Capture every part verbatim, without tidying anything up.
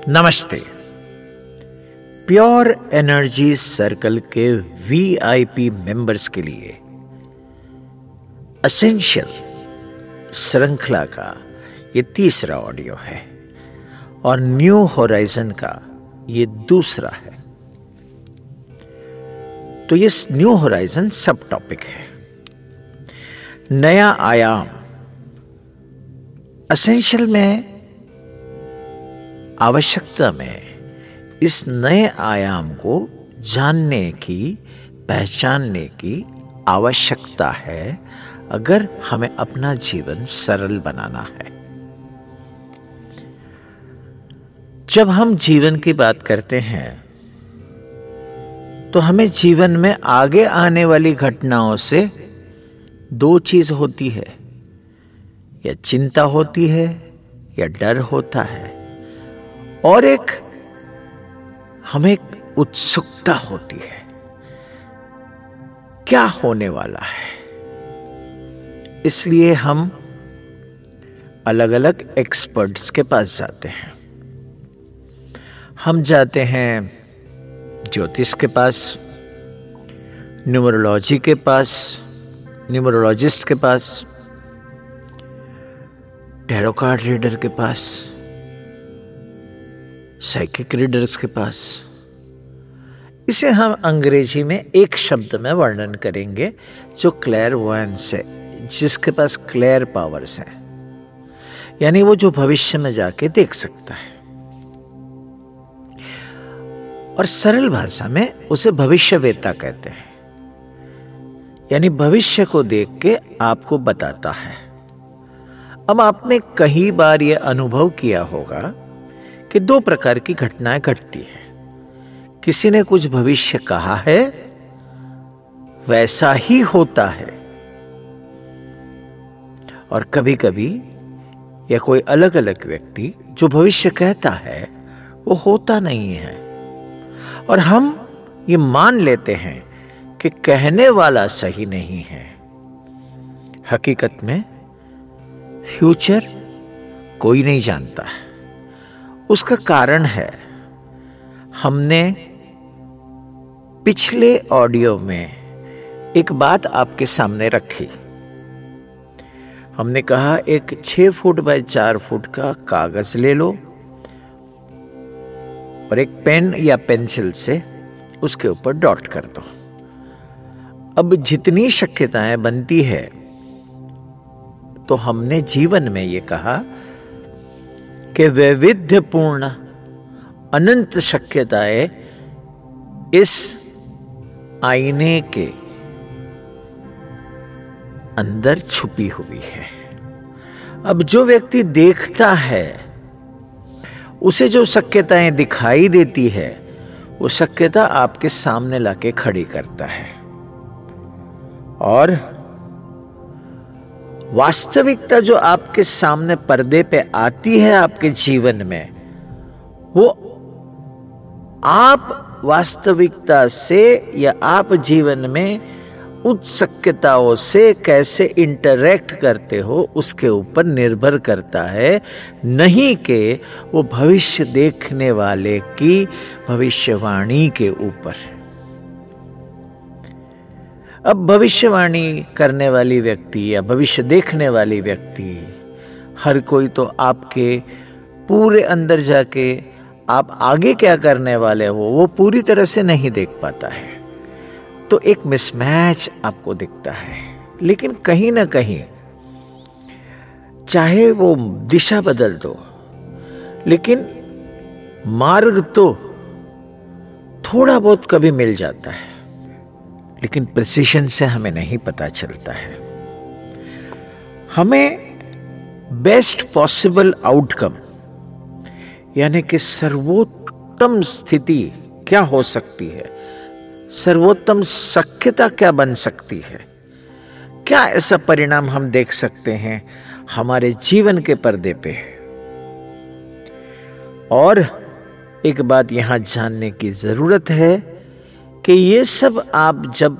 नमस्ते। Pure energy circle के VIP members के लिए एसेंशियल श्रृंखला का ये तीसरा ऑडियो है और न्यू होराइजन का ये दूसरा है। तो ये न्यू होराइजन सब टॉपिक है, नया आयाम। एसेंशियल में आवश्यकता में इस नए आयाम को जानने की, पहचानने की आवश्यकता है अगर हमें अपना जीवन सरल बनाना है। जब हम जीवन की बात करते हैं तो हमें जीवन में आगे आने वाली घटनाओं से दो चीज होती है, या चिंता होती है या डर होता है, और एक हमें एक उत्सुकता होती है क्या होने वाला है। इसलिए हम अलग अलग एक्सपर्ट्स के पास जाते हैं। हम जाते हैं ज्योतिष के पास, न्यूमरोलॉजी के पास, न्यूमरोलॉजिस्ट के पास, टैरो कार्ड रीडर के पास, साइकिक रीडर्स के पास। इसे हम अंग्रेजी में एक शब्द में वर्णन करेंगे जो क्लेयरवॉयंस है, जिसके पास क्लेयर पावर्स हैं, यानी वो जो भविष्य में जाके देख सकता है। और सरल भाषा में उसे भविष्यवेत्ता कहते हैं, यानी भविष्य को देख के आपको बताता है। अब आपने कई बार यह अनुभव किया होगा कि दो प्रकार की घटनाएं घटती है। किसी ने कुछ भविष्य कहा है, वैसा ही होता है, और कभी कभी या कोई अलग अलग व्यक्ति जो भविष्य कहता है वो होता नहीं है, और हम ये मान लेते हैं कि कहने वाला सही नहीं है। हकीकत में फ्यूचर कोई नहीं जानता है। उसका कारण है, हमने पिछले ऑडियो में एक बात आपके सामने रखी। हमने कहा एक छह फुट बाय चार फुट का कागज ले लो और एक पेन या पेंसिल से उसके ऊपर डॉट कर दो। अब जितनी शक्यताएं बनती है, तो हमने जीवन में ये कहा कि वैविध्यपूर्ण अनंत शक्यताएं इस आईने के अंदर छुपी हुई है। अब जो व्यक्ति देखता है, उसे जो शक्यताएं दिखाई देती है, वो शक्यता आपके सामने लाके खड़ी करता है, और वास्तविकता जो आपके सामने पर्दे पे आती है आपके जीवन में, वो आप वास्तविकता से या आप जीवन में उस शक्यताओं से कैसे इंटरैक्ट करते हो उसके ऊपर निर्भर करता है, नहीं कि वो भविष्य देखने वाले की भविष्यवाणी के ऊपर। अब भविष्यवाणी करने वाली व्यक्ति या भविष्य देखने वाली व्यक्ति, हर कोई तो आपके पूरे अंदर जाके आप आगे क्या करने वाले हो वो पूरी तरह से नहीं देख पाता है। तो एक मिसमैच आपको दिखता है, लेकिन कहीं ना कहीं चाहे वो दिशा बदल दो, लेकिन मार्ग तो थोड़ा बहुत कभी मिल जाता है, लेकिन प्रिसिशन से हमें नहीं पता चलता है। हमें बेस्ट पॉसिबल आउटकम, यानी कि सर्वोत्तम स्थिति क्या हो सकती है, सर्वोत्तम शक्यता क्या बन सकती है, क्या ऐसा परिणाम हम देख सकते हैं हमारे जीवन के पर्दे पे। और एक बात यहां जानने की जरूरत है कि ये सब आप जब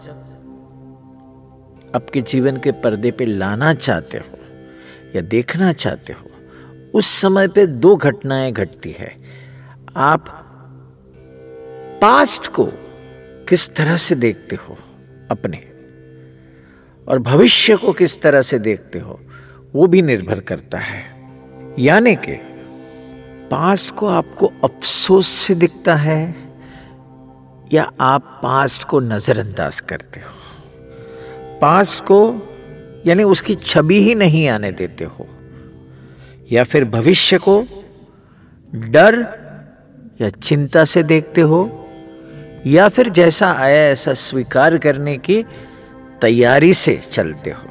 आपके जीवन के पर्दे पे लाना चाहते हो या देखना चाहते हो, उस समय पे दो घटनाएं घटती है। आप पास्ट को किस तरह से देखते हो अपने, और भविष्य को किस तरह से देखते हो, वो भी निर्भर करता है। यानी कि पास्ट को आपको अफसोस से दिखता है या आप पास्ट को नजरअंदाज करते हो, पास्ट को यानी उसकी छवि ही नहीं आने देते हो, या फिर भविष्य को डर या चिंता से देखते हो, या फिर जैसा आया ऐसा स्वीकार करने की तैयारी से चलते हो।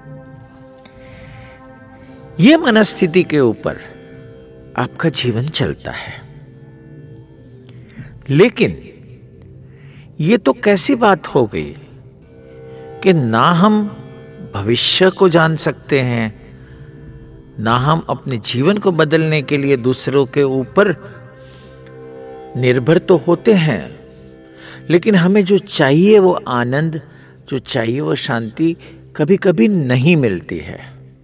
यह मनस्थिति के ऊपर आपका जीवन चलता है। लेकिन यह तो कैसी बात हो गई कि ना हम भविष्य को जान सकते हैं, ना हम अपने जीवन को बदलने के लिए दूसरों के ऊपर निर्भर तो होते हैं, लेकिन हमें जो चाहिए वो आनंद, जो चाहिए वो शांति कभी कभी नहीं मिलती है।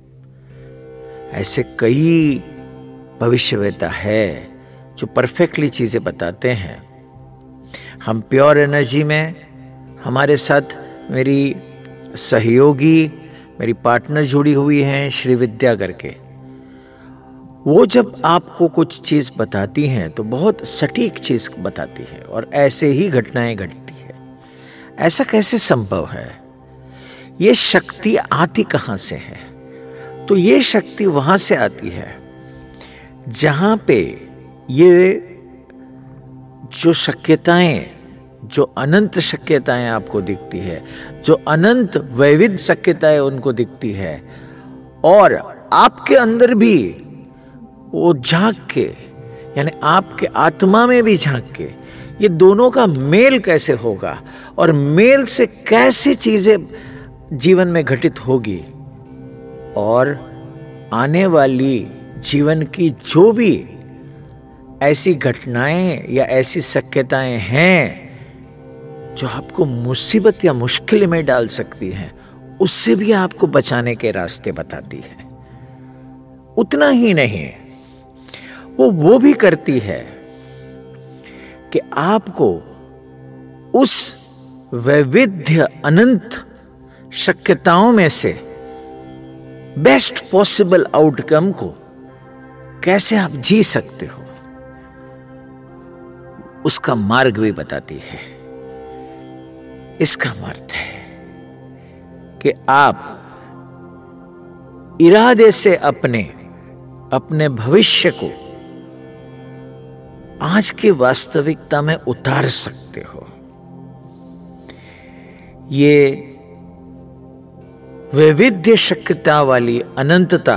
ऐसे कई भविष्यवेता है जो परफेक्टली चीजें बताते हैं। हम प्योर एनर्जी में, हमारे साथ मेरी सहयोगी, मेरी पार्टनर जुड़ी हुई हैं श्री विद्या करके, वो जब आपको कुछ चीज बताती हैं तो बहुत सटीक चीज बताती है और ऐसे ही घटनाएं घटती है। ऐसा कैसे संभव है? ये शक्ति आती कहां से है? तो ये शक्ति वहां से आती है जहां पे ये जो शक्यताएं, जो अनंत शक्यताएं आपको दिखती है, जो अनंत वैविध्य शक्यताएं उनको दिखती है, और आपके अंदर भी वो झांक के, यानी आपके आत्मा में भी झांक के, ये दोनों का मेल कैसे होगा और मेल से कैसे चीजें जीवन में घटित होगी, और आने वाली जीवन की जो भी ऐसी घटनाएं या ऐसी शक्यताएं हैं जो आपको मुसीबत या मुश्किल में डाल सकती हैं, उससे भी आपको बचाने के रास्ते बताती है। उतना ही नहीं, वो वो भी करती है कि आपको उस वैविध्य अनंत शक्यताओं में से बेस्ट पॉसिबल आउटकम को कैसे आप जी सकते हो, उसका मार्ग भी बताती है। इसका अर्थ है कि आप इरादे से अपने अपने भविष्य को आज की वास्तविकता में उतार सकते हो। ये वैविध्य शक्यता वाली अनंतता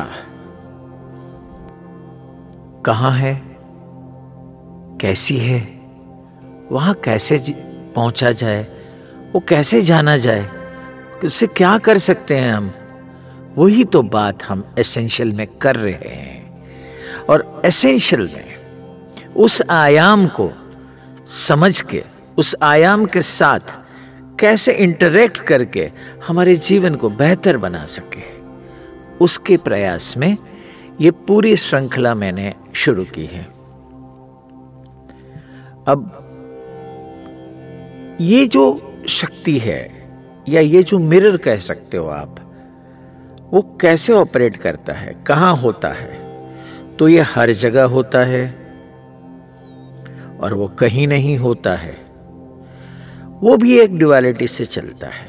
कहां है, कैसी है, वहां कैसे पहुंचा जाए, वो कैसे जाना जाए, उससे क्या कर सकते हैं हम, वही तो बात हम एसेंशियल में कर रहे हैं। और एसेंशियल में उस आयाम को समझ के, उस आयाम के साथ कैसे इंटरेक्ट करके हमारे जीवन को बेहतर बना सके, उसके प्रयास में ये पूरी श्रृंखला मैंने शुरू की है। अब ये जो शक्ति है, या ये जो मिरर कह सकते हो आप, वो कैसे ऑपरेट करता है, कहां होता है? तो ये हर जगह होता है और वो कहीं नहीं होता है। वो भी एक ड्युअलिटी से चलता है।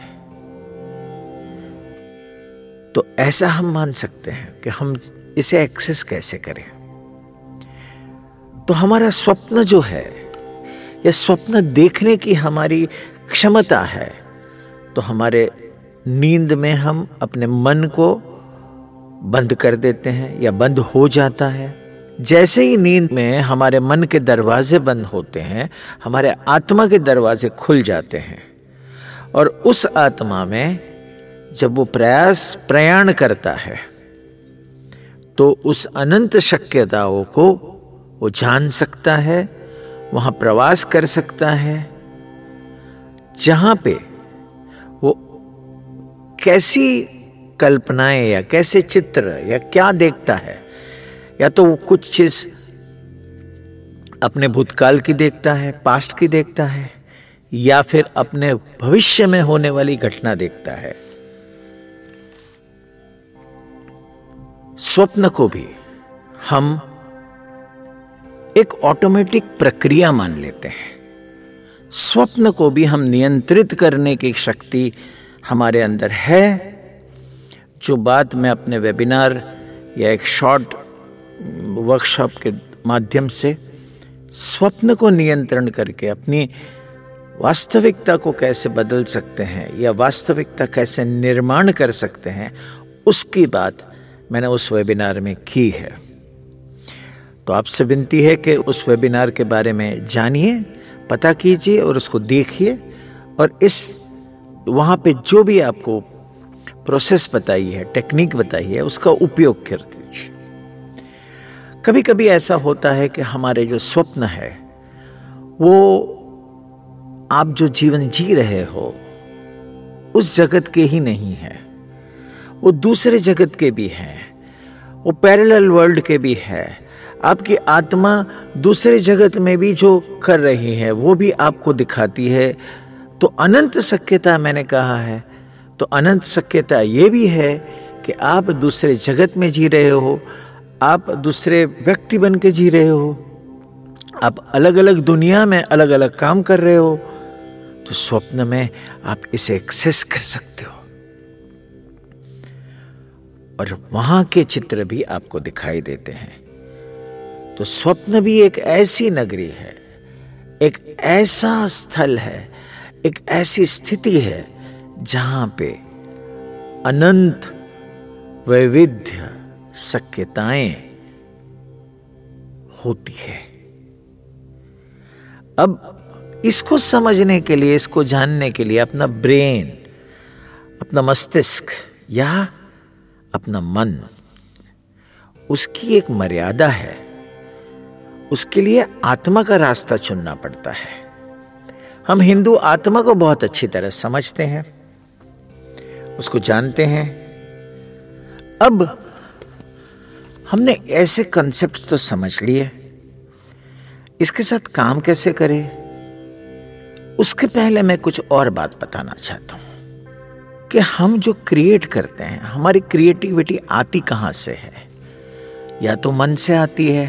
तो ऐसा हम मान सकते हैं कि हम इसे एक्सेस कैसे करें। तो हमारा स्वप्न जो है, या स्वप्न देखने की हमारी क्षमता है, तो हमारे नींद में हम अपने मन को बंद कर देते हैं या बंद हो जाता है। जैसे ही नींद में हमारे मन के दरवाजे बंद होते हैं, हमारे आत्मा के दरवाजे खुल जाते हैं, और उस आत्मा में जब वो प्रयास प्रयाण करता है तो उस अनंत शक्यताओं को वो जान सकता है, वहां प्रवास कर सकता है, जहां पे वो कैसी कल्पनाएं या कैसे चित्र या क्या देखता है, या तो वो कुछ चीज अपने भूतकाल की देखता है, पास्ट की देखता है, या फिर अपने भविष्य में होने वाली घटना देखता है। स्वप्न को भी हम एक ऑटोमेटिक प्रक्रिया मान लेते हैं। स्वप्न को भी हम नियंत्रित करने की शक्ति हमारे अंदर है, जो बात मैं अपने वेबिनार या एक शॉर्ट वर्कशॉप के माध्यम से स्वप्न को नियंत्रण करके अपनी वास्तविकता को कैसे बदल सकते हैं या वास्तविकता कैसे निर्माण कर सकते हैं, उसकी बात मैंने उस वेबिनार में की है। तो आपसे विनती है कि उस वेबिनार के बारे में जानिए, पता कीजिए और उसको देखिए, और इस वहाँ पे जो भी आपको प्रोसेस बताई है, टेक्निक बताई है, उसका उपयोग कर दीजिए। कभी कभी ऐसा होता है कि हमारे जो स्वप्न है वो आप जो जीवन जी रहे हो उस जगत के ही नहीं है, वो दूसरे जगत के भी हैं, वो पैरेलल वर्ल्ड के भी है। आपकी आत्मा दूसरे जगत में भी जो कर रही है वो भी आपको दिखाती है। तो अनंत शक्यता मैंने कहा है, तो अनंत शक्यता ये भी है कि आप दूसरे जगत में जी रहे हो, आप दूसरे व्यक्ति बन के जी रहे हो, आप अलग अलग दुनिया में अलग अलग काम कर रहे हो। तो स्वप्न में आप इसे एक्सेस कर सकते हो और वहां के चित्र भी आपको दिखाई देते हैं। तो स्वप्न भी एक ऐसी नगरी है, एक ऐसा स्थल है, एक ऐसी स्थिति है जहां पे अनंत वैविध्य शक्यताएं होती है। अब इसको समझने के लिए, इसको जानने के लिए अपना ब्रेन, अपना मस्तिष्क या अपना मन, उसकी एक मर्यादा है। उसके लिए आत्मा का रास्ता चुनना पड़ता है। हम हिंदू आत्मा को बहुत अच्छी तरह समझते हैं, उसको जानते हैं। अब हमने ऐसे कॉन्सेप्ट्स तो समझ लिए, इसके साथ काम कैसे करें, उसके पहले मैं कुछ और बात बताना चाहता हूं कि हम जो क्रिएट करते हैं, हमारी क्रिएटिविटी आती कहां से है। या तो मन से आती है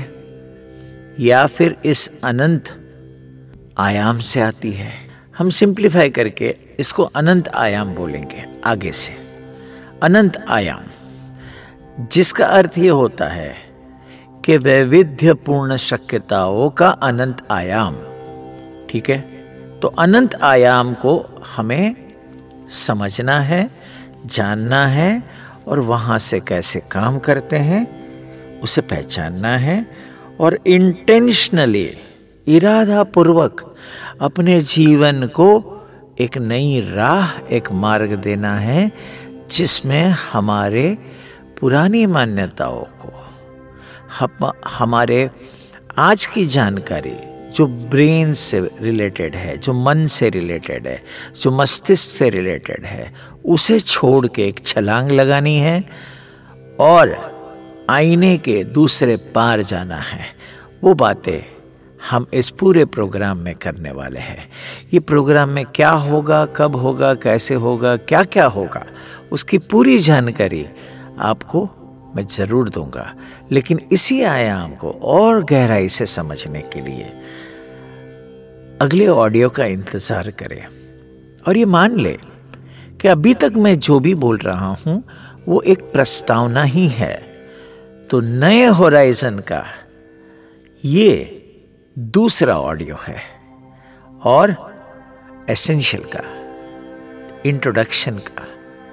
या फिर इस अनंत आयाम से आती है। हम सिंप्लीफाई करके इसको अनंत आयाम बोलेंगे आगे से। अनंत आयाम, जिसका अर्थ ये होता है कि वैविध्यपूर्ण शक्यताओं का अनंत आयाम। ठीक है, तो अनंत आयाम को हमें समझना है, जानना है, और वहां से कैसे काम करते हैं उसे पहचानना है, और इंटेंशनली, इरादा पूर्वक अपने जीवन को एक नई राह, एक मार्ग देना है, जिसमें हमारे पुरानी मान्यताओं को, हम, हमारे आज की जानकारी जो ब्रेन से रिलेटेड है, जो मन से रिलेटेड है, जो मस्तिष्क से रिलेटेड है, उसे छोड़ के एक छलांग लगानी है और आईने के दूसरे पार जाना है। वो बातें हम इस पूरे प्रोग्राम में करने वाले हैं। ये प्रोग्राम में क्या होगा, कब होगा, कैसे होगा, क्या क्या होगा, उसकी पूरी जानकारी आपको मैं जरूर दूंगा। लेकिन इसी आयाम को और गहराई से समझने के लिए अगले ऑडियो का इंतजार करें और ये मान ले कि अभी तक मैं जो भी बोल रहा हूं वो एक प्रस्तावना ही है। तो नए होराइजन का ये दूसरा ऑडियो है और एसेंशियल का, इंट्रोडक्शन का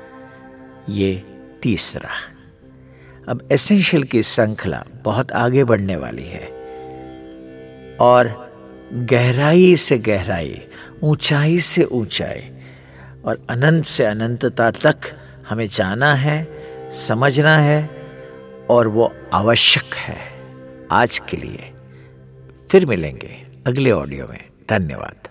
ये तीसरा। अब एसेंशियल की श्रृंखला बहुत आगे बढ़ने वाली है और गहराई से गहराई, ऊंचाई से ऊंचाई और अनंत से अनंतता तक हमें जाना है, समझना है, और वो आवश्यक है आज के लिए। फिर मिलेंगे अगले ऑडियो में। धन्यवाद।